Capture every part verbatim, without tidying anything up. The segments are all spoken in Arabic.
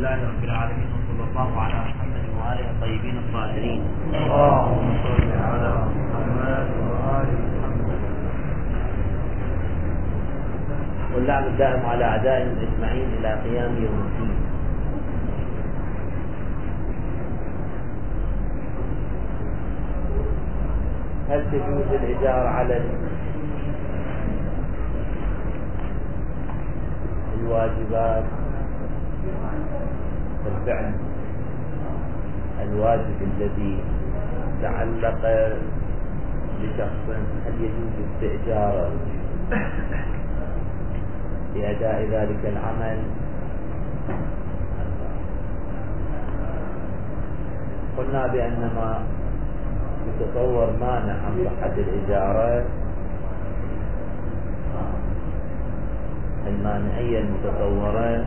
لله رب العالمين، وصلى الله على محمد وآله الطيبين الطاهرين. اللهم صل على محمد وآل محمد. واللعن الدائم على أعدائهم أجمعين إلى قيام يوم الدين. هل تجوز الإجارة على الواجبات الفعل الواجب الذي تعلق بشخص، هل يجوز استئجاره لأداء ذلك العمل؟ قلنا بأن ما يتصور مانع عن صحة الإجارة المانعية المتصورة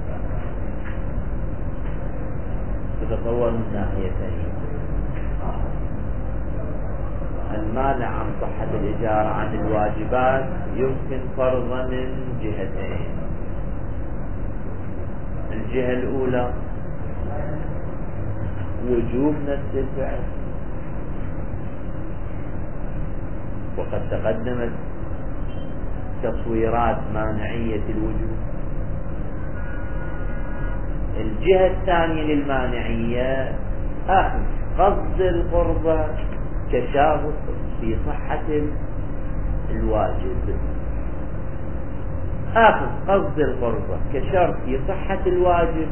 تتصور من ناحيتين: المانع عن صحة الإجارة عن الواجبات يمكن فرضا من جهتين. الجهة الأولى وجوب نفس الفعل، وقد تقدمت تصويرات مانعية الوجوب. الجهة الثانية للمانعية أخذ قصد القربة كشرط في صحة الواجب، أخذ قصد القربة كشرط في صحة الواجب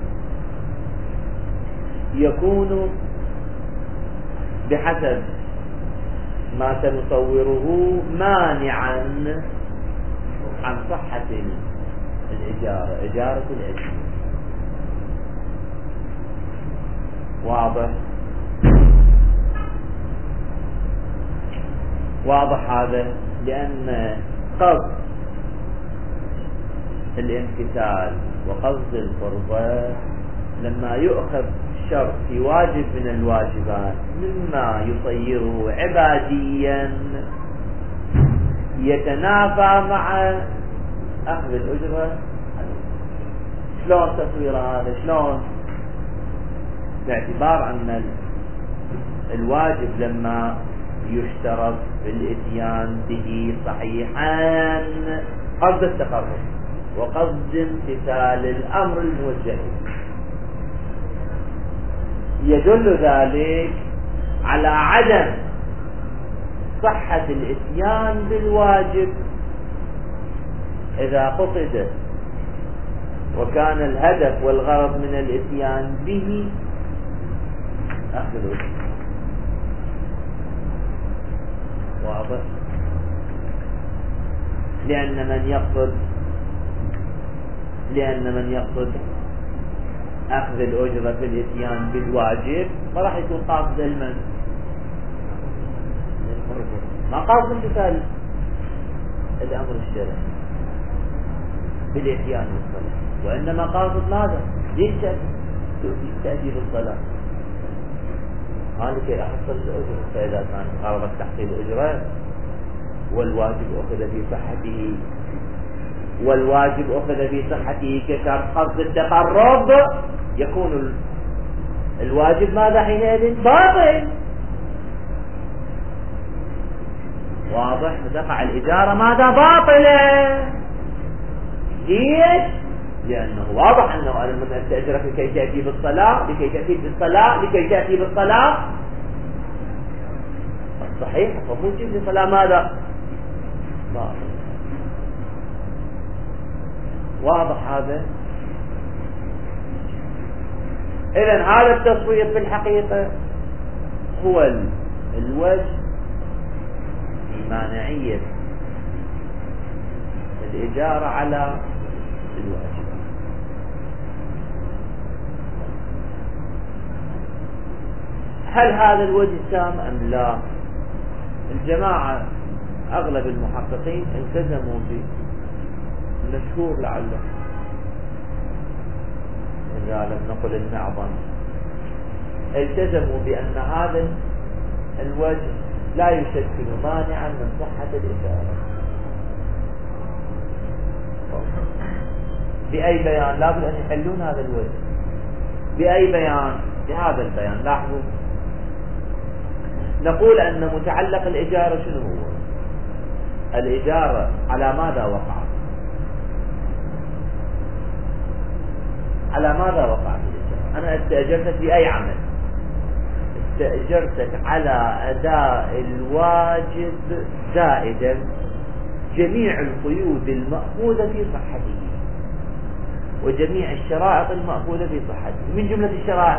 يكون بحسب ما سنصوره مانعا عن صحة الإجارة، إجارة الأجر. واضح؟ واضح هذا، لأن قصد الامتثال وقصد القربة لما يؤخذ شرط في واجب من الواجبات مما يصيره عباديا يتنافى مع أخذ الأجرة. شلون تصوير هذا؟ شلون؟ باعتبار أن الواجب لما يشترط بالإتيان به صحيحا قصد التقرب وقصد امتثال الأمر الموجه، يدل ذلك على عدم صحة الإتيان بالواجب إذا قصد وكان الهدف والغرض من الإتيان به أخذ الوجه. واضح؟ لأن من يقصد لأن من يقصد أخذ الأجرة في الإتيان بالواجب ما راح يكون قاصد المن ما قاصد امتثال الأمر الشرعي بالإتيان بالصلاة، وإنما قاصد ماذا؟ ليش تأتي بالصلاة؟ هذا كي أحصل الأجرة. فإذا كان غرض تحصيل الأجرة والواجب أخذ في صحته والواجب أخذ في صحته كشرط قصد التقرب يكون الواجب ماذا حينئذ؟ باطل. واضح؟ فتقع الإجارة ماذا؟ باطلة. ليش؟ لأنه واضح أنه أنا من أستأجرك لكي تأتي بالصلاة لكي تأتي بالصلاة لكي تأتي بالصلاة صحيح، فموجب للصلاة ماذا؟ باطل. واضح هذا؟ إذن هذا التصوير في الحقيقة هو الوجه في مانعية الإجارة على الواجب. هل هذا الوجه تام أم لا؟ الجماعة أغلب المحققين التزموا به، المشهور لعله إذا لم نقل المعظم، التزموا بأن هذا الوجه لا يشكل مانعا من صحة الإجارة. بأي بيان؟ لابد أن يحلون هذا الوجه. بأي بيان؟ بهذا البيان. لاحظوا، نقول أن متعلق الإجارة شنو هو؟ الإجارة على ماذا وقعت؟ على ماذا وقعت الإجارة؟ أنا استأجرتك في أي عمل؟ استأجرتك على أداء الواجب زائدا جميع القيود المأخوذة في صحته وجميع الشرائط المأخوذة في صحته. من جملة الشرائط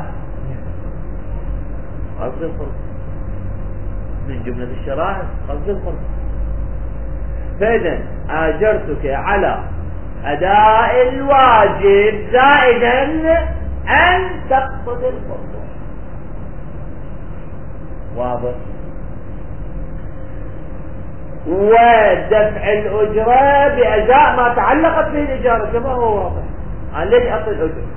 قصد القرب، من جملة الشرائط قصد القرب. فإذا آجرتك على أداء الواجب زائدا أن تقصد القرب. واضح؟ ودفع الأجرة بأداء ما تعلقت به الإجارة كما هو واضح. أنا ليش أعطي الأجرة؟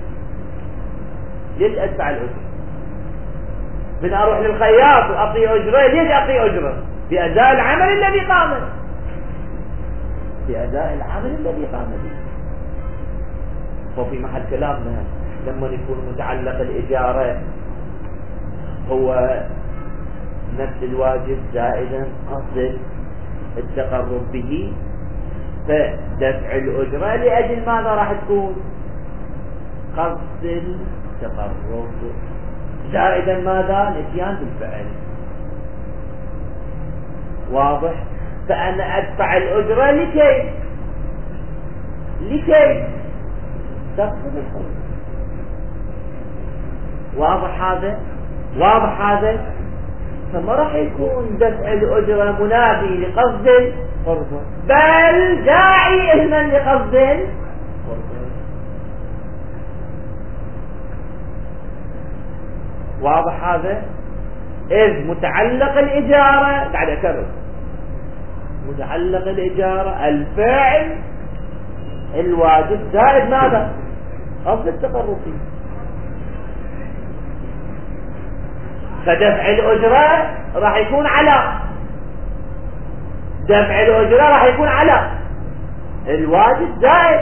ليش أدفع الأجرة؟ من أروح للخياط وأعطي أجرة، ليش أعطي أجرة؟ بأداء العمل الذي قام به، بأداء العمل الذي قام به. وفي محل كلامنا لما يكون متعلق الإجارة هو نفس الواجب زائدا قصد التقرب به، فدفع الأجرة لأجل ماذا راح تكون؟ قصد التقرب زائدا ماذا؟ الاتيان بالفعل. واضح؟ فأنا أدفع الأجرة لكي لكي تقصد القرب. واضح هذا؟ واضح هذا؟ فما راح يكون دفع الأجرة منافي لقصد القرب، بل داعي إذنا لقصد القرب. واضح هذا؟ إذ متعلق الإجارة، قاعد أكرر، متعلق الإجارة الفعل الواجب زائد ماذا؟ قصد التقرب فيه. فدفع الأجرة راح يكون على دفع الأجرة راح يكون على الواجب زائد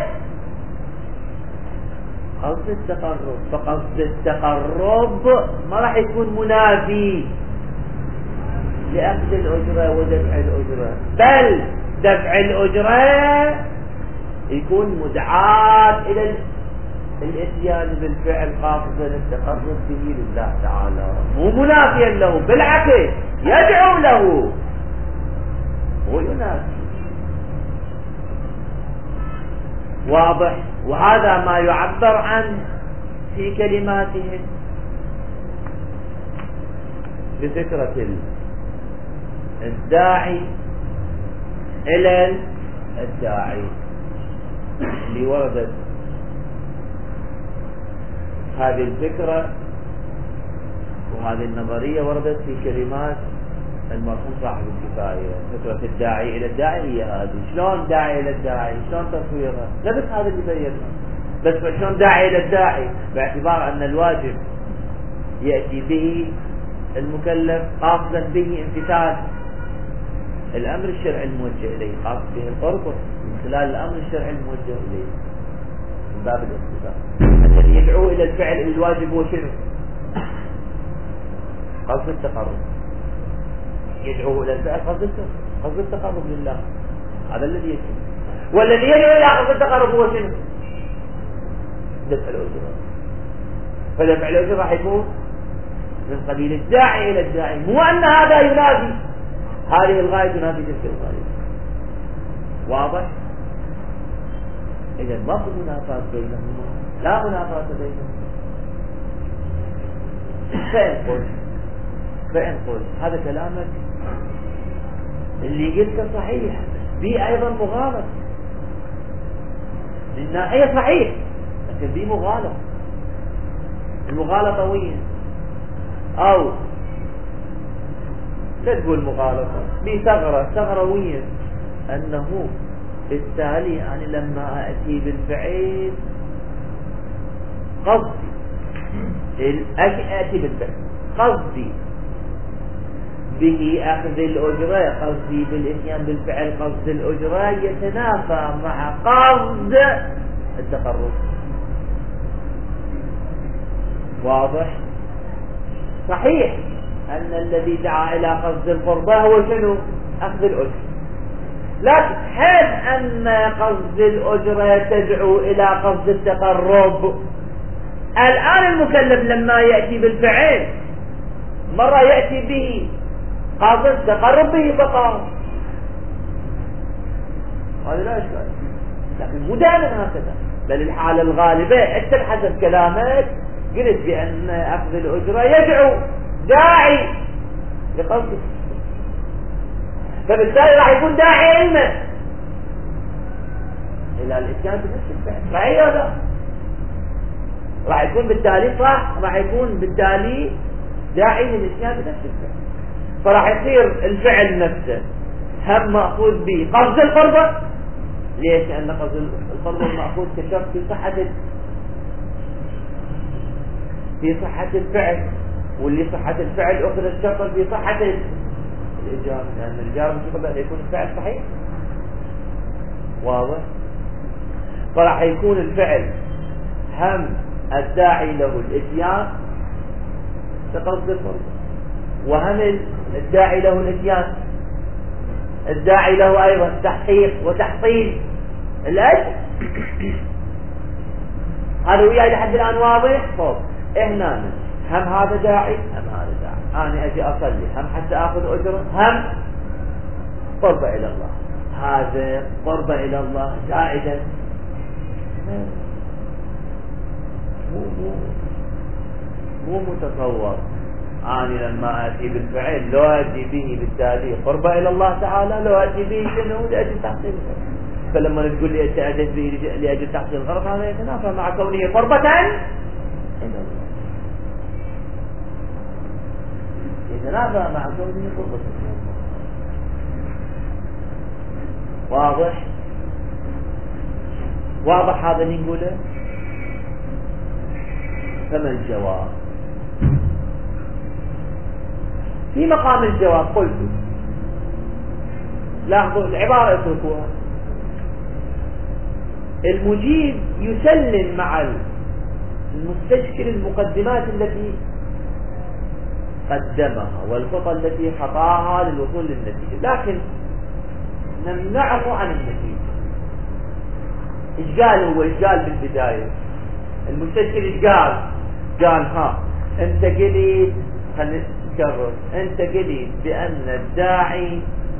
قصد التقرب. فقصد التقرب ما راح يكون منافي لأخذ الأجرة ودفع الأجرة، بل دفع الأجرة يكون مدعاة إلى الاتيان بالفعل قاصدا التقرب به لله تعالى، مو منافيا له، بالعكس يدعو له وينافي. واضح؟ وهذا ما يعبر عنه في كلماتهم بفكرة الداعي إلى الداعي اللي وردت هذه الفكرة وهذه النظرية وردت في كلمات المرحوم صاحب الكفاية. فكرة الداعي إلى الداعي هي هذه. شلون داعي إلى الداعي؟ شلون تصويرها؟ لا بس هذا اللي بيننا، بس شلون داعي إلى الداعي باعتبار أن الواجب يأتي به المكلف قاصدا به امتثال الأمر الشرعي الموجه إليه، قاصد به القرب من خلال الأمر الشرعي الموجه إليه من باب الامتثال. الذي يدعو إلى الفعل الواجب هو شنو؟ قصد التقرب. يدعو إلى الفعل قصد قصد التقرب لله، هذا الذي يدعو. والذي يدعو إلى قصد التقرب هو شنو؟ دفع الأجرة. فدفع الأجرة راح يكون من قبيل الداعي إلى الداعي، مو أن هذا ينادي هذه الغاية تنادي تلك الغاية. واضح؟ إذا ما في منافاة بينهما، لا منافاة بينهما. فإن قلت فإن قلت هذا كلامك اللي قلته صحيح، بي أيضا مغالط من ناحية صحيح، لكن بي مغالط. المغالطة وين؟ أو لا تقول مغالطة، بي ثغرة. ثغرة وين؟ أنه بالتالي يعني لما أتي بالفعل قصدي أتي بالفعل قصدي به أخذ الأجرة، قصدي بالإتيان بالفعل قصد الأجرة يتنافى مع قصد التقرب. واضح؟ صحيح أن الذي دعا إلى قصد القربة هو شنو؟ أخذ الأجر، لكن هل أن قصد الأجرة تدعو إلى قصد التقرب؟ الآن المكلف لما يأتي بالفعل مرة يأتي به قصد التقرب به فقط، هذا لا إشكال، لكن مو دائما هكذا، بل الحالة الغالبة أنت بحسب كلامك قلت بأن أخذ الأجرة يدعو داعي لقصد، فبالتالي راح يكون داعي علما إلى الإتيان بنفس الفعل، صحيح ولا لا؟ راح يكون بالتالي صح، راح يكون بالتالي داعي للإتيان بنفس الفعل، فراح يصير الفعل نفسه هم مأخوذ به قصد القربة. ليش؟ لأن قصد القربة مأخوذ كشرط في صحة في صحة الفعل، واللي صحة الفعل أخذ الشرط في صحة الإجارة، لأن الإجارة مش قبل أن يكون الفعل صحيح. واضح؟ فراح يكون الفعل هم الداعي له الإتيان بقصد القربة، وهم الداعي له الإتيان الداعي له أيضا تحقيق وتحصيل الأجر. هذا وياي لحد الآن واضح؟ طب هنا هم هذا داعي هم هذا داعي، أنا أجي أصلي هم حتى أخذ أجره، هم قربة إلى الله، هذا قربة إلى الله زائدا، مو مو مو متصور. أنا لما أتي بالفعل لو أتي به بالتالي قربة إلى الله تعالى، لو أتي به شنو؟ لأجل تحصيل الغرض. فلما نقول لي أنت أتيت به لأجل تحصيل الغرض هذا يتنافى مع كونه قربة إلى الله، يتنافى مع كونه قربة إلى الله. واضح؟ واضح هذا اللي نقوله؟ فما الجواب؟ في مقام الجواب قلت لاحظوا العبارة اتركوها، المجيب يسلم مع المستشكل المقدمات التي قدمها والخطى التي خطاها للوصول للنتيجة، لكن نمنعه عن النتيجة. ايش قال هو؟ ايش قال بالبداية المستشكل؟ ايش قال؟ قال ها انت قلت، خلينا نكرر، انت قلت بان الداعي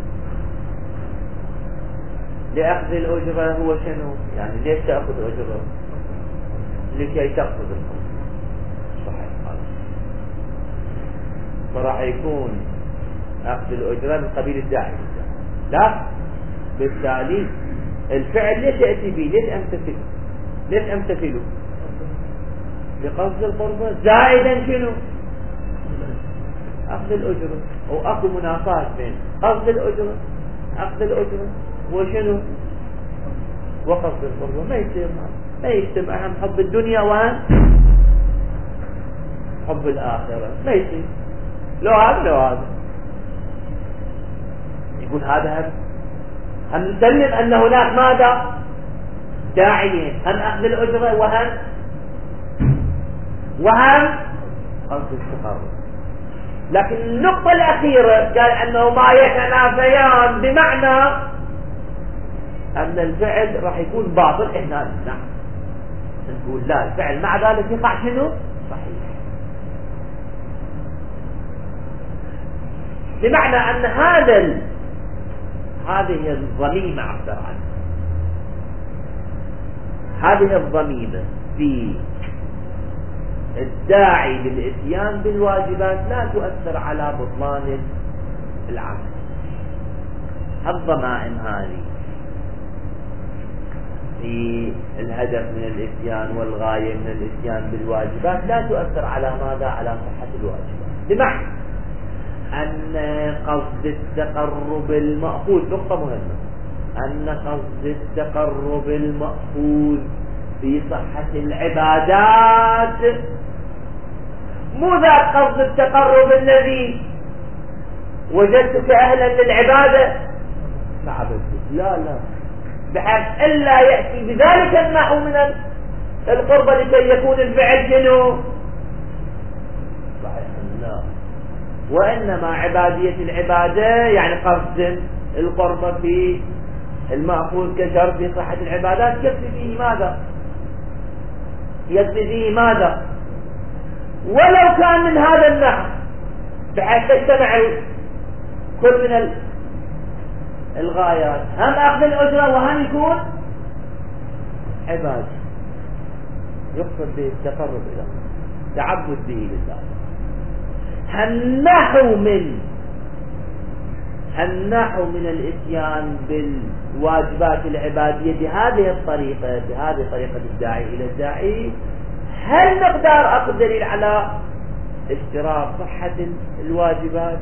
لأخذ الأجرة هو شنو؟ يعني ليش تأخذ أجرة؟ لكي تأخذ الأجرة، صحيح هذا، فراح يكون أخذ الأجرة من قبيل الداعي، لا بالتالي الفعل ليش يأتي به؟ ليش أمتثل؟ ليش أمتثله؟ لقصد القربة زائدا شنو؟ أخذ الأجرة، أو أخذ منافاة بين قصد الأجرة أخذ الأجرة وشنو؟ وقصد القربة. ما يجتمع ما يجتمع أهم حب الدنيا وهم حب الآخرة، ما يجتمع، لو هذا لو هذا. يقول هذا هم هم نسلم أن هناك ماذا؟ داعيين، هم أخذ الأجرة وهم وهم قصد التقرب. لكن النقطة الأخيرة قال أنه ما يتنافيان، بمعنى أن الفعل راح يكون باطل. إحنا نعم نقول لا، الفعل مع ذلك يقع شنو؟ صحيح، بمعنى أن هذا ال... هذه الضميمة عبر عنها، هذه الضميمة في الداعي للإتيان بالواجبات لا تؤثر على بطلان العمل. الضمائم هذه في الهدف من الإتيان والغاية من الإتيان بالواجبات لا تؤثر على ماذا؟ على صحة الواجبات. بمعنى أن قصد التقرب المأخوذ، نقطة مهمة، أن قصد التقرب المأخوذ في صحة العبادات مو ذاك قصد التقرب الذي وجدتك أهلا للعبادة ما عبدتك، لا لا، بحيث إلا يأتي بذلك النحو من القربة لكي يكون الفعل شنو؟ صحيح لا. وإنما عبادية العبادة يعني قصد القرب في المأخوذ كشرط في صحة العبادات يكفي فيه ماذا؟ يكفي فيه ماذا؟ ولو كان من هذا النحو بحيث تجتمع كل من الغايات، هم أخذ الأجرة وهم يكون عبادة يقصد به التقرب إلى الله، تعبد به لله. النحو من النحو من الاتيان بالواجبات العبادية بهذه الطريقة، بهذه طريقة الداعي إلى الداعي، هل مقدار أخذ دليل على اشتراط صحة الواجبات؟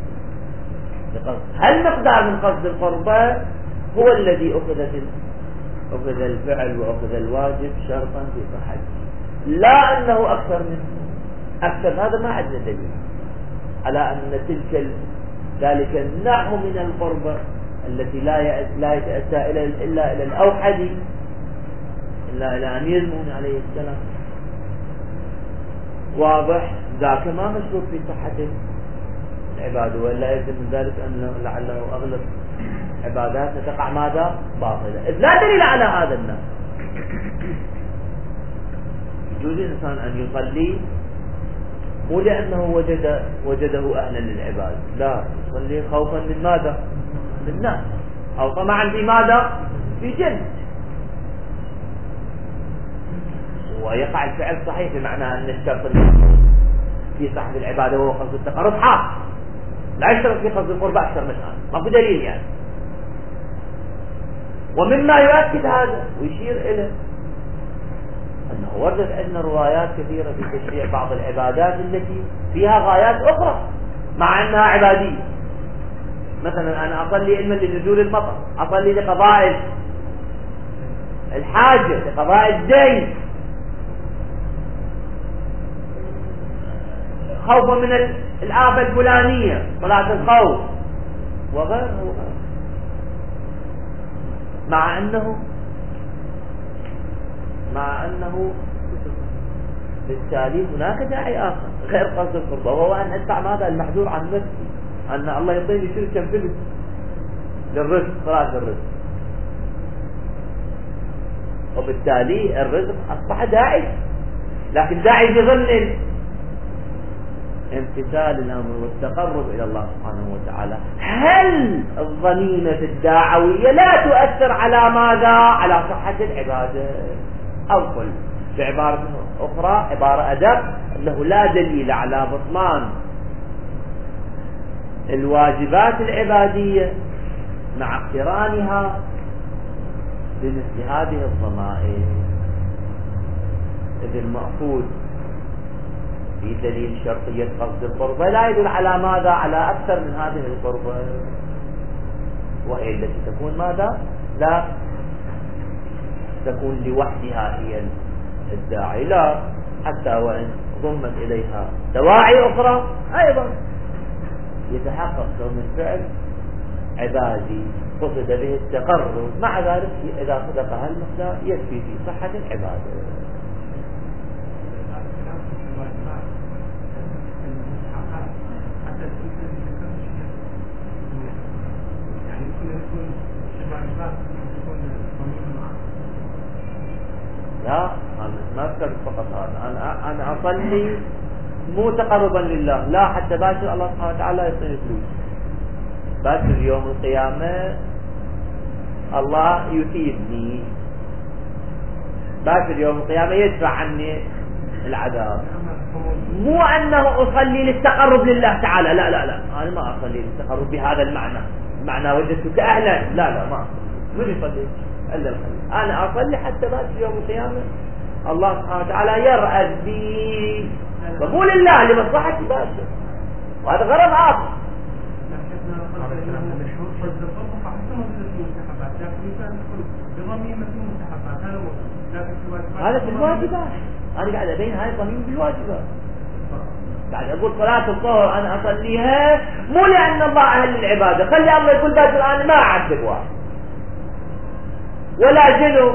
هل مقدار من قصد القربة هو الذي أخذت أخذ الفعل وأخذ الواجب شرطا في صحته، لا أنه أكثر منه. أكثر هذا ما عندنا دليل على أن تلك ذلك النحو من القربة التي لا لا يتأتى إلا إلى الأوحد إلا إلى أمير المؤمنين عليه السلام واضح، ذاك ما مشروط في صحة العبادة، ولا يلزم من ذلك أن لعله أغلب عباداتنا تقع ماذا؟ باطلة، إذ لا دليل على هذا النحو. يجوز الإنسان أن يصلي مو لأنه وجد وجده أهلا للعبادة، لا، يصلي خوفا من ماذا؟ من الناس، أو طمعا في ماذا؟ في جنة. ويقع الفعل صحيح بمعنى أن الشرط في صحة العبادة وهو قصد التقرب حاصل، لا يشترط في قصد القربة أكثر من هذا، ما في دليل يعني. ومما يؤكد هذا ويشير إليه أنه وردت عندنا روايات كثيرة في تشريع بعض العبادات التي فيها غايات أخرى مع أنها عبادية. مثلا أنا أصلي علما لنزول المطر، أصلي لقضاء الحاجة، لقضاء الدين، خوفا من الآفة الفلانية، صلاة الخوف وغيرها وغيرها، مع أنه مع أنه بالتالي هناك داعي آخر غير قصد القربة، وهو أن أدفع ماذا؟ المحذور عن نفسي، أن الله يعطيني شيء كم فلس للرزق، صلاة الرزق، وبالتالي الرزق أصبح داعي، لكن داعي بظن امتثال الأمر والتقرب إلى الله سبحانه وتعالى. هل الضميمة الدعوية لا تؤثر على ماذا؟ على صحة العبادة؟ أو قل بعبارة أخرى، عبارة أدب، أنه لا دليل على بطلان الواجبات العبادية مع اقترانها بمثل هذه الضمائر. إذ المأخوذ في دليل شرطية قصد القربة لا يدل على ماذا؟ على أكثر من هذه القربة، وهي التي تكون ماذا؟ لا تكون لوحدها هي الداعي، لا، حتى وإن ضمت إليها دواعي أخرى أيضا يتحقق كون الفعل عبادي قصد به التقرب، مع ذلك إذا صدق هالمقدار يكفي في صحة العبادة. لا، أنا ما أذكر فقط هذا، أنا أنا أصلي مو تقربا لله، لا، حتى باشر الله سبحانه وتعالى يعطيني فلوس، باشر يوم القيامة الله يثيبني، باشر يوم القيامة يدفع عني العذاب، مو أنه أصلي للتقرب لله تعالى، لا لا لا، أنا ما أصلي للتقرب بهذا المعنى، معنى وجدتك أهلا، لا لا، ما من يصلي إلا الخير، أنا أصلي حتى باشر يوم القيامة الله سبحانه وتعالى يرأد بي، فمو لله، لمصلحتي باشر، وهذا غرض آخر. هذا في الواجبات، أنا قاعد أبين هاي ضميم بالواجبات، قاعد أقول صلاة الظهر أنا أصليها مو لأن الله أهل العبادة، خلي الله يقول باشر أنا ما أعذب واحد ولا جنو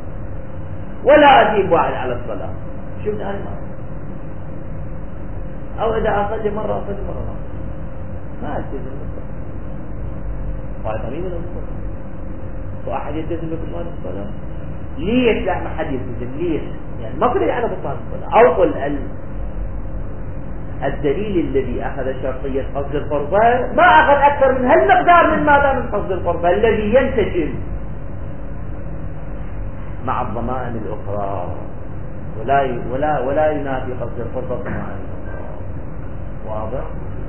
ولا أجيب واحد على الصلاة، شفت أنا ما أو إذا أصلي مرة أصلي مرة ما ألتزم بالصلاة، وهذا غريب الأمور. واحد يلتزم ببطلان الصلاة ليش؟ لا ما حد يلتزم ليش؟ يعني ما كل على بطلان الصلاة. أو قل ال... الدليل الذي أخذ شرطية قصد الفرضة ما أخذ أكثر من هالمقدار من ماذا من قصد الفرضة الذي ينتجم مع الضمائم الأخرى، ولا ي... ولا ولا ينافي قصد الفرضة الضمائم الأخرى. واضح؟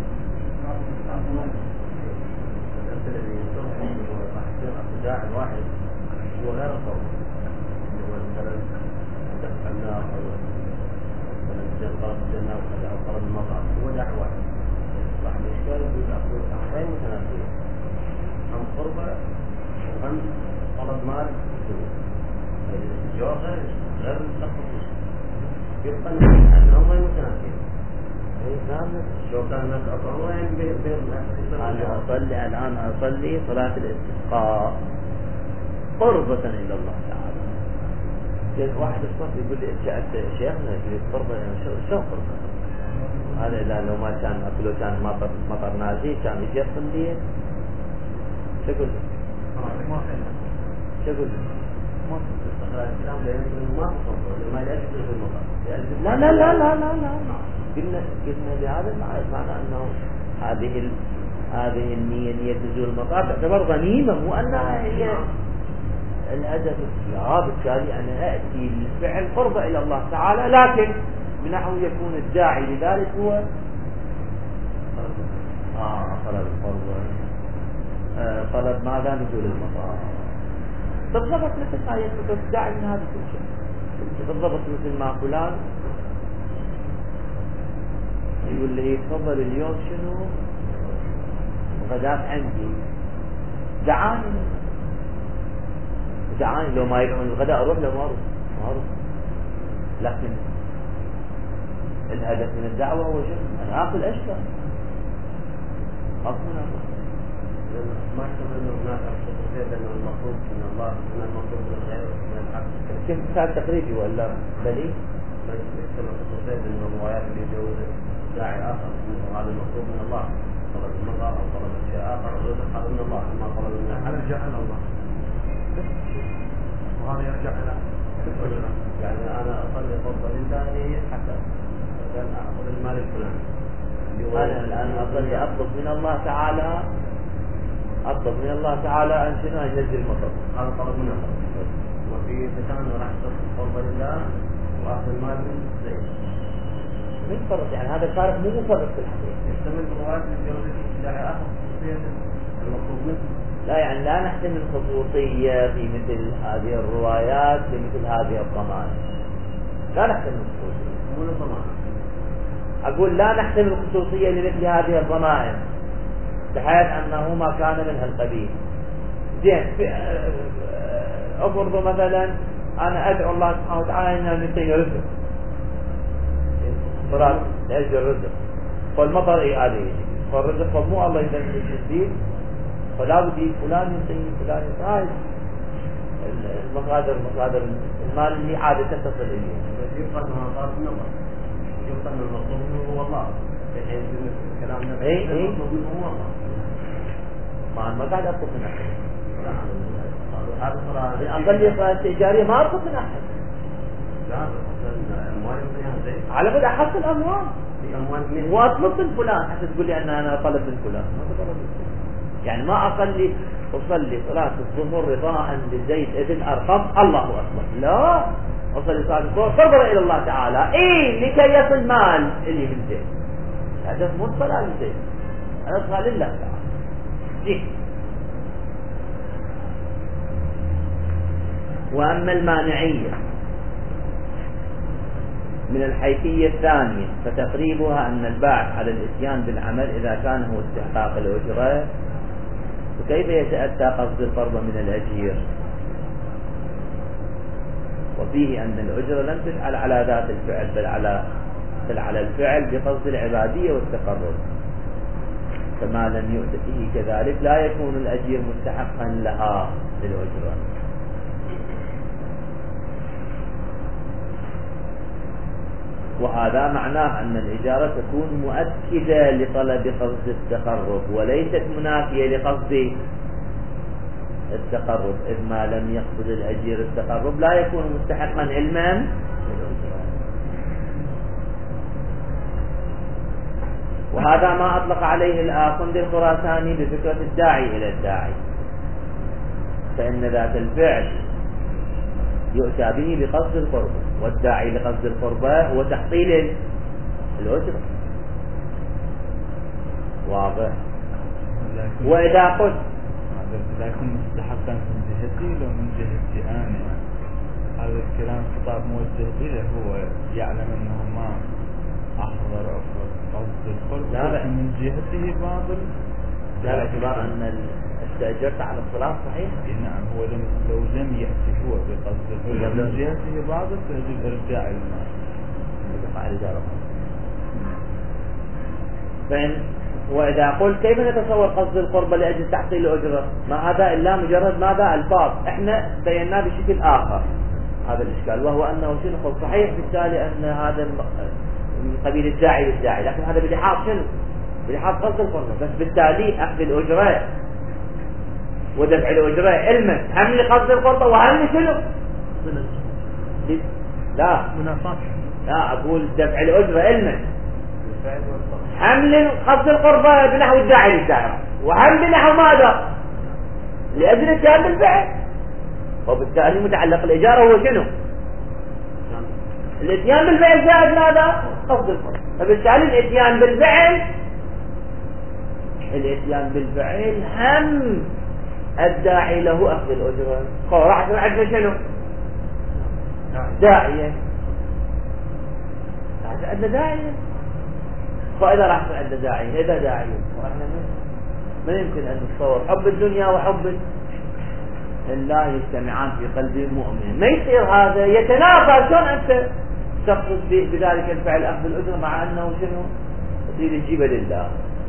داعي واحد هو غير الصوم، هو مثلا دفع النار او مثلا طلب الجنه او طلب المطعم، هو داعي واحد. صاحب الاشكال يقول اقول امرين متنافيين، هم قربه وهم طلب مال الجواب غير غير متخصص، يبقى انهم غير متنافيين. لو كان الناس اصلا انا اصلي الان اصلي صلاه الاستسقاء قربة الى الله تعالى. يعني واحد الصف يقول لي انت شيخنا يقول قربة، شو قربة؟ هذا اذا لو ما كان اكله كان مطر مطر نازل كان يجي يصلي شو يقول؟ شو يقول؟ لا لا لا لا لا لا قلنا قلنا بهذا المعنى، معنى انه هذه ال... هذه النية نية نزول المطار تعتبر غنيمة، مو انها هي الهدف الصيام. بالتالي انا اتي للفعل قربة الى الله تعالى، لكن بنحو يكون الداعي لذلك هو اه طلب القربة، آه طلب ماذا نزول المطار. بالضبط مثل ما يكون الداعي من هذا كل شيء، بالضبط مثل ما فلان يقول لي تفضل اليوم شنو غداء عندي، دعاني دعاني لو ما يروح الغداء اروح لو ما اروح ما اروح، لكن الهدف من الدعوة هو شنو؟ انا اكل اشبع اصلا ما اعتقد انه هناك خصوصيه انه المطلوب من الله من المطلوب من الغير من الحق. كيف مثال تقريبي ولا بليغ؟ ليس خصوصيه انه الروايات اللي يجوز داعي اخر هذا المطلوب من الله، طلب المرأة او طلب شيء اخر الرزق هذا من الله، ما طلب من احد يرجع الى الله، وهذا يرجع الى يعني انا اصلي فرضا لله حتى مثلا اخذ المال الفلاني. انا الان اصلي اطلب من الله تعالى اطلب من الله تعالى ان شنو ينزل المطر، هذا طلب من الله. وفي مثال راح تصرف فرضا لله واخذ المال من زيد مش فرق، يعني هذا الفارق مو مفرق في الحقيقة. يحتمل الروايات اللي يوجد داعي آخر خصوصية المطلوب منه. لا يعني لا نحتمل خصوصية في مثل هذه الروايات في مثل هذه الضمائر، لا نحتمل خصوصية. مو الضمائر. أقول لا نحتمل خصوصية لمثل هذه الضمائر بحيث أنه ما كان من هالقبيل. زين أفرض مثلا أنا أدعو الله سبحانه وتعالى أن يعطيني رزق، فراد لأجل الرزق، فالمطر إيه هذه فالرزق فمو الله ينزل الشديد، فلا بدي فلان يعطيني فلان يعطيني المصادر مصادر المال اللي عادة تصل إليه. يبقى أنها طالب من الله، يبقى أن المطلوب منه هو الله، بحيث كلامنا إيه إيه المطلوب منه هو الله. ما ما قاعد أطلب من أحد. هذا صلاة أصلي صلاة استئجارية ما أطلب من أحد. لا أموال زي على بدء أحصل أموال. أموال وأطلب من فلان حتى تقول لي أن أنا طلب من فلان، ما تطلب من فلان. يعني ما أصلي أصلي صلاة الظهر رضاء لزيد ابن أرقم الله أكبر، لا أصلي صلاة الظهر قربا إلى الله تعالى، إيه لكي يصل مال اللي من زيد. هذا مو صلاة لزيد، أنا صلاة لله تعالى. إيه. وأما المانعية من الحيثية الثانية فتقريبها أن الباعث على الإتيان بالعمل إذا كان هو استحقاق الأجرة، وكيف يتأتى قصد الفرض من الأجير؟ وفيه أن الأجرة لم تفعل على ذات الفعل بل على بل على الفعل بقصد العبادية والتقرب، فما لم يؤت فيه كذلك لا يكون الأجير مستحقا لها للأجرة. وهذا معناه أن الإجارة تكون مؤكدة لطلب قصد التقرب وليست منافية لقصد التقرب، إذ ما لم يقصد الأجير التقرب لا يكون مستحقا علما. وهذا ما أطلق عليه الآخوندي الخراساني بفكرة الداعي إلى الداعي، فإن ذات الفعل يؤتى به بقصد القربة، والداعي لقصد القربة هو تحصيل الأجرة. واضح؟ وإذا قلت لا يكون مستحقا من جهتي لو من جهتي أنا، هذا الكلام خطاب موجه إليه، هو يعلم أنه ما أحضر قصد القرب، لكن من جهته باطل. لا باعتبار أن استأجرت على الصلاة صحيح؟ نعم، هو لم لو لم يأتي هو بقصد القرب من جهته باطل فيجب إرجاع المال. فإن وإذا قلت كيف نتصور قصد القربة لأجل تحصيل الأجرة؟ ما هذا إلا مجرد ماذا الفاظ، إحنا بيناه بشكل آخر هذا الإشكال، وهو أنه شنو صحيح بالتالي أن هذا من قبيل الداعي للداعي، لكن هذا بلحاظ شنو؟ بلحاظ قصد القربة، بس بالتالي أخذ الأجرة ودفع الأجرة علما هم لقصد القربة وهم شنو؟ لا منافاة. لا أقول دفع الأجرة علما حمل قصد القربة بنحو الداعي للداعي، وهم بنحو ماذا؟ لأجل الاتيان بالفعل، وبالتالي متعلق الإجارة هو شنو؟ الاتيان بالفعل زائد ماذا؟ قصد القربة، فبالتالي الاتيان بالفعل الاتيان بالفعل هم الداعي له أخذ الأجرة. راح عندنا شنو؟ داعية، راح عندنا داعية، فإذا راح عندنا داعية إذا داعية وإحنا ما يمكن أن نتصور حب الدنيا وحب الله يجتمعان في قلب المؤمن، ما يصير هذا يتنافى. شلون أنت تقصد بذلك الفعل أخذ الأجرة مع أنه شنو؟ تريد تجيبه لله.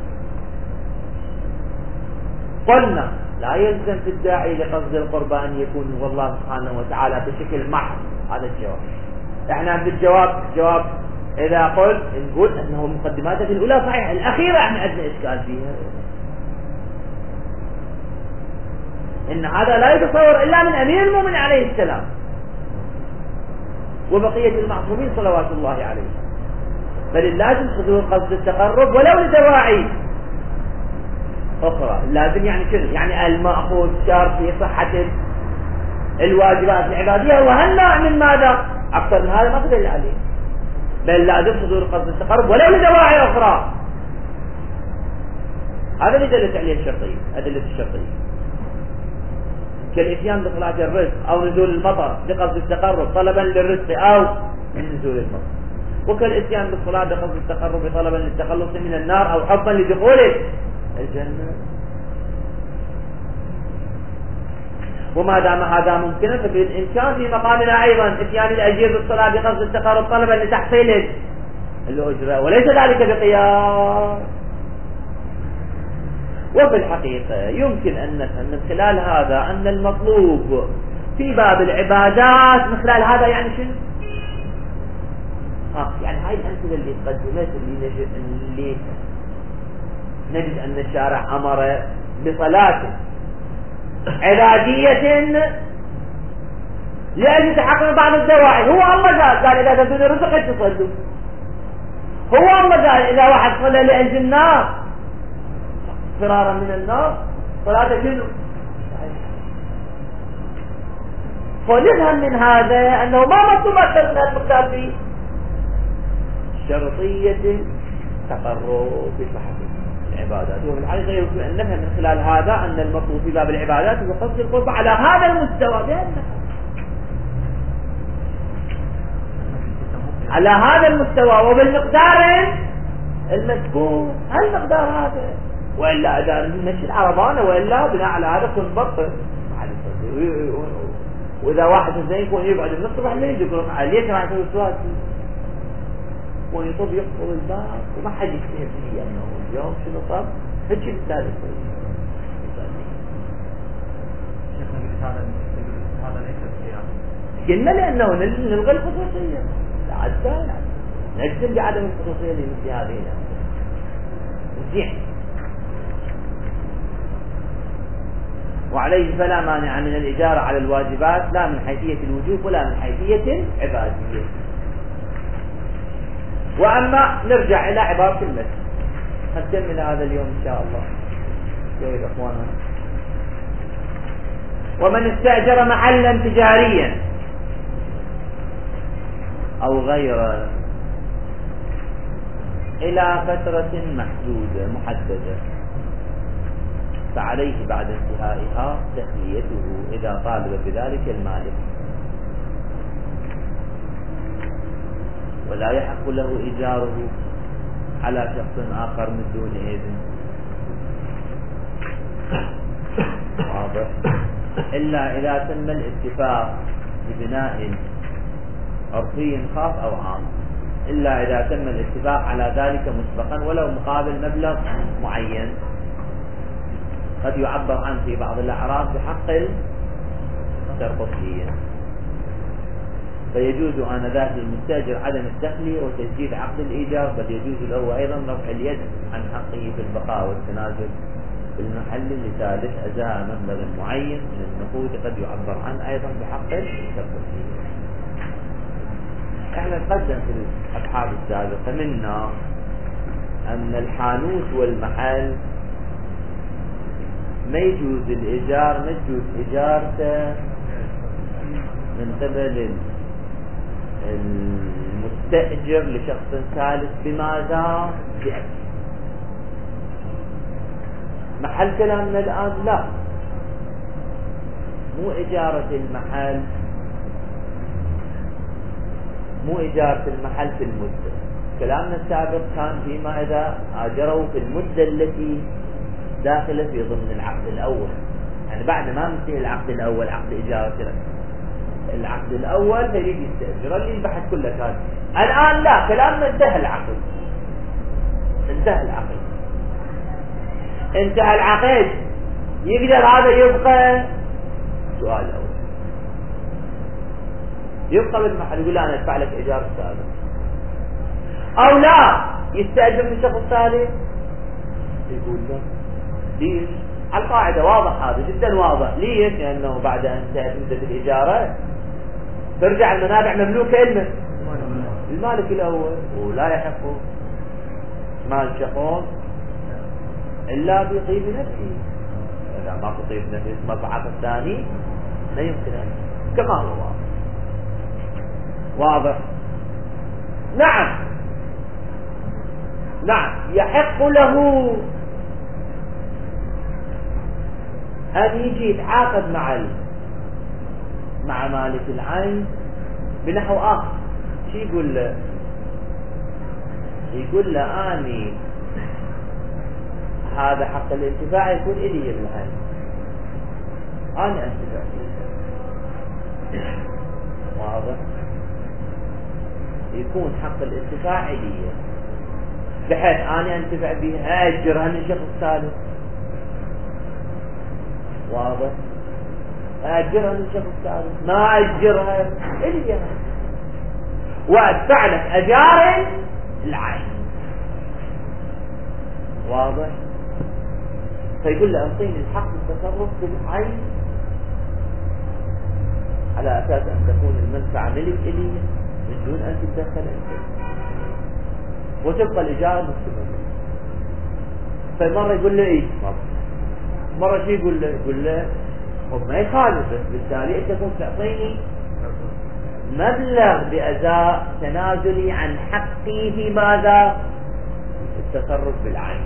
قلنا لا يلزم في الداعي لقصد القربى أن يكون هو الله سبحانه وتعالى بشكل محض. هذا الجواب. احنا بالجواب جواب إذا قلت نقول أنه مقدماته الأولى صحيح، الأخيرة احنا عندنا إشكال فيها، إن هذا لا يتصور إلا من أمير المؤمنين عليه السلام وبقية المعصومين صلوات الله عليه، بل اللازم حضور قصد التقرب ولو لدواعي أخرى. اللازم يعني شنو؟ يعني المأخوذ شرط في صحة الواجبات العبادية، وهالنوع من ماذا؟ أكثر من هذا ما تدل عليه، بل لازم حضور قصد التقرب ولو لدواعي أخرى. هذا اللي دلت عليه الشرطية، أدلة الشرطية، كالإتيان بصلاة الرزق أو نزول المطر لقصد التقرب طلبا للرزق أو من نزول المطر، وكالإتيان بالصلاة بقصد التقرب طلبا للتخلص من النار أو حبا لدخول الجنة. وما دام هذا ممكنا فبالإمكان في مقامنا أيضا إتيان الأجير بالصلاة بقصد التقرب طلبا لتحصيل الأجرة، وليس ذلك بقياس. وفي الحقيقة يمكن أن نفهم من خلال هذا أن المطلوب في باب العبادات من خلال هذا يعني شنو؟ ها يعني هاي الأمثلة اللي قدمت اللي نجد اللي نجد أن الشارع أمر بصلاة عبادية لأجل تحقق بعض الدواعي. هو الله قال قال إذا تدون الرزق تصلوا، هو الله قال إذا واحد صلى لأجل النار فرارا من النار صلاة شنو؟ فنفهم من هذا أنه ما مطلوب أكثر من المقدار في شرطية تقرب بصحة العبادات. وفي الحقيقة يمكن أن نفهم من خلال هذا أن المطلوب في باب العبادات هو قصد القرب على هذا المستوى، على هذا المستوى وبالمقدار المذكور. هالمقدار هذا، وإلا إذا نمشي العربانة وإلا بناء على هذا كن بطل. وإذا واحد زين يكون يقعد من الصبح الليل يقولون ليش ما يسوي السؤال ويطب يقفل الباب وما حد يكتب فيه أنه اليوم شنو صار هيك الثالث. هذا ليس القيام، قلنا لأنه نلغي الخصوصية. لا عدال نجزم بعدم الخصوصية لمثل هذه الأمثلة. زين. وعليه فلا مانع من الإجارة على الواجبات لا من حيثية الوجوب ولا من حيثية العبادية. وأما نرجع إلى عبارة المثل، نكمل هذا اليوم إن شاء الله. جيد أخوانا. ومن استأجر محلا تجاريا أو غيره إلى فترة محدودة محددة فعليه بعد انتهائها تخليته إذا طالب بذلك المالك، ولا يحق له إيجاره على شخص آخر من دون إذن، واضح، إلا إذا تم الاتفاق ببناء عرفي خاص أو عام، إلا إذا تم الاتفاق على ذلك مسبقا ولو مقابل مبلغ معين قد يعبر عنه في بعض الأعراض بحق الترقصية، فيجوز آنذاك للمستأجر عدم التخلية وتجديد عقد الإيجار، بل يجوز له أيضا رفع اليد عن حقه في البقاء والتنازل بالمحل لثالث أزاء مبلغ معين من النقود قد يعبر عنه أيضا بحق الترقصية. احنا نقدم في الأبحاث السابقة منا أن الحانوت والمحل ما يجوز الإيجار، ما يجوز إيجارته من قبل المستأجر لشخص ثالث بماذا؟ بأكل. محل كلامنا الآن لا، مو إجارة المحل، مو إجارة المحل في المدة. كلامنا السابق كان فيما إذا آجروا في المدة التي داخلة في ضمن العقد الأول، يعني بعد ما منتهي العقد الأول عقد إجارة العقد الأول فيريد يستأجر اللي البحث كله كان. الآن لا، كلامنا انتهى العقد، انتهى العقد انتهى العقد يقدر هذا يبقى؟ سؤال أول، يبقى بالمحل يقول أنا أدفع لك إيجار السابق، أو لا يستأجر من شخص ثالث؟ يقول لا. ليش؟ على القاعدة واضح، هذا جدا واضح. ليش؟ لأنه بعد أن انتهت مدة الإجارة ترجع المنابع مملوكة لمن؟ المالك الأول، ولا يحق مال شخص إلا بطيب نفسه. إذا ما بطيب نفسه مصعب الثاني لا يمكن أن، كما هو واضح. واضح؟ نعم نعم يحق له أن يجي يتعاقد مع مع مالك العين بنحو آخر. شو يقول له؟ يقول له أني هذا حق الانتفاع يكون إلي بالعين، أنا أنتفع فيه. واضح؟ يكون حق الانتفاع إلي بحيث أنا أنتفع به، أأجرها من شخص ثالث. واضح؟ أأجرها من شخص ثالث، ما أأجرها إلي وأدفع لك أجار العين. واضح؟ فيقول له أعطيني الحق التصرف بالعين على أساس أن تكون المنفعة ملك إلي من دون أن تتدخل أنت، وتبقى الإجارة مستمرة. فمرة يقول له إيه، مرة شيء يقول له يقول له ما يخالف، بس بالتالي أنت تكون تعطيني مبلغ بأزاء تنازلي عن حقي في ماذا؟ التصرف بالعين.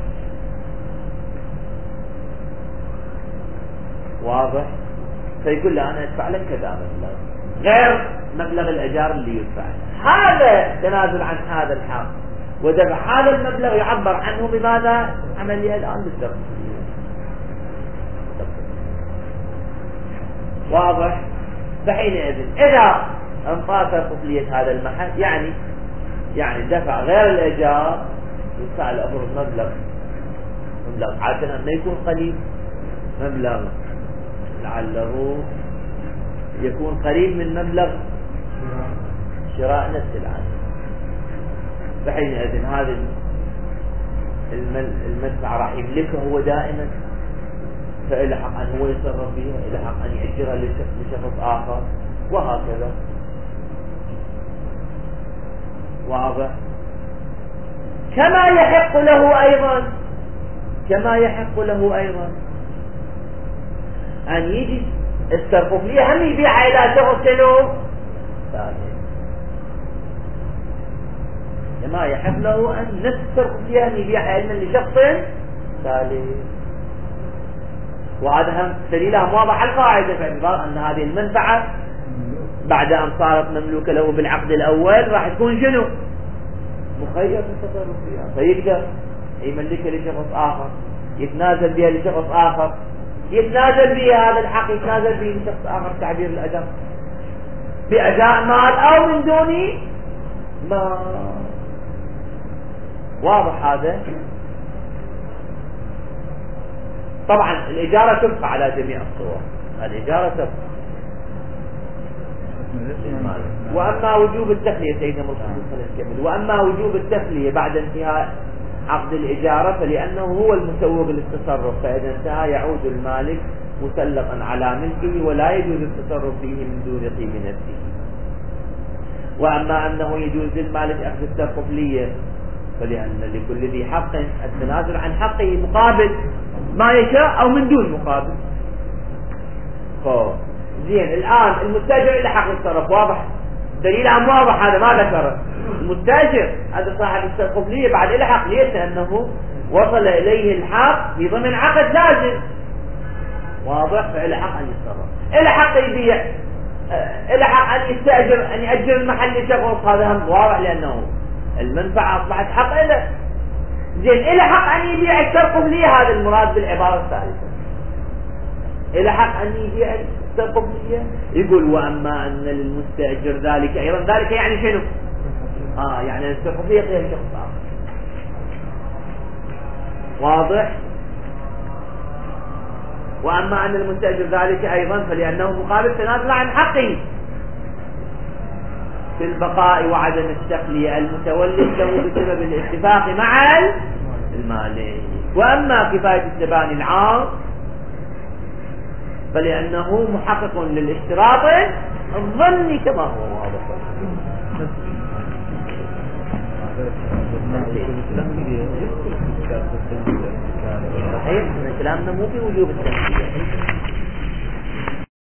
واضح؟ فيقول له أنا أدفع لك كذا مبلغ غير مبلغ الأجار اللي يدفع. هذا تنازل عن هذا الحق ودفع هذا المبلغ يعبر عنه بماذا؟ عملية الآن بالضبط. واضح؟ فحينئذ إذا انطاف قفلية هذا المحل يعني يعني دفع غير الإيجار يدفع له مبلغ مبلغ عادة أنه يكون قليل، مبلغ لعله يكون قريب من مبلغ شراء نفس العين. فحينئذ هذا المدفع راح يملكه هو دائما، فإلى حق أن هو يتصرف فيها، إلى حق أن يأجرها لشخص آخر، وهكذا. واضح؟ كما يحق له أيضا كما يحق له أيضا أن يجي السرقفلية هم يبيعها إلى شخص شنو ثاني. كما يحق له أن نفس السرقفلية هم يبيعها علما لشخص ثالث. وهذا هم دليلها واضح القاعدة باعتبار أن هذه المنفعة بعد أن صارت مملوكة له بالعقد الأول راح تكون شنو مخير في التصرف فيها، فيقدر يملكها لشخص آخر، يتنازل بها لشخص آخر، يتنازل بها هذا الحق يتنازل به لشخص آخر تعبير الأداء بأداء مال أو من دون ما. واضح هذا؟ طبعا الإجارة تبقى على جميع الصور، الإجارة تبقى. وأما وجوب التخلية سيدنا مرحبا وأما وجوب التخلية بعد انتهاء عقد الإجارة فلأنه هو المسوغ للتصرف، فإذا انتهى يعود المالك مسلطا على ملكه ولا يجوز التصرف فيه من دون طيب نفسه. وأما أنه يجوز للمالك أخذ السرقفلية فلأن لكل ذي حق التنازل عن حقه مقابل ما يشاء أو من دون مقابل. زين، الآن المستأجر له حق التصرف، واضح دليل عام واضح، هذا ما ذكره المستأجر هذا صاحب السرقفلية بعد له حق. ليش؟ لأنه وصل إليه الحق في ضمن عقد لازم، واضح، فإله حق أن يتصرف، إله حق يبيع، إله حق أن يستأجر أن يأجر المحل لشخص، هذا هم واضح لأنه المنفعة أصبحت حق إله. زين، إله حق أن يبيع السرقفلية، هذا المراد بالعبارة الثالثة، إله حق أن يبيع السرقفلية. يقول وأما أن للمستأجر ذلك أيضا، ذلك يعني شنو؟ آه يعني السرقفلية غير شخص آخر، واضح. وأما أن المستأجر ذلك أيضا فلأنه مقابل تنازل عن حقه في البقاء وعدم التخلية المتولد له بسبب الاتفاق مع المالك. وأما كفاية التباني العام فلأنه محقق للاشتراط الظني كما هو واضح. صحيح، كلامنا مو في وجوب التنفيذ.